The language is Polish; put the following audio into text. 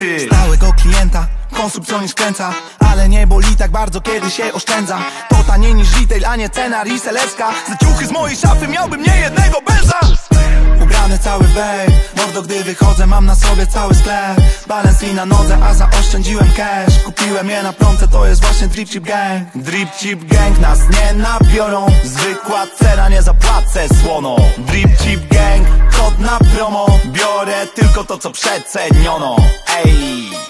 Stałego klienta, konsumpcją nie skręca, ale nie boli tak bardzo, kiedy się oszczędza. To taniej niż retail, a nie cena resellerska. Za ciuchy z mojej szafy miałbym nie jednego benza. Ubrany cały w babe, mordo gdy wychodzę mam na sobie cały sklep. Balance i na nodze, a zaoszczędziłem cash. Kupiłem je na promce, to jest właśnie Drip Cheap Gang. Drip Cheap Gang nas nie nabiorą, zwykła cena, nie zapłacę słono. Drip Cheap Gang, kod na promo, biorę tylko to co przeceniono. Ej.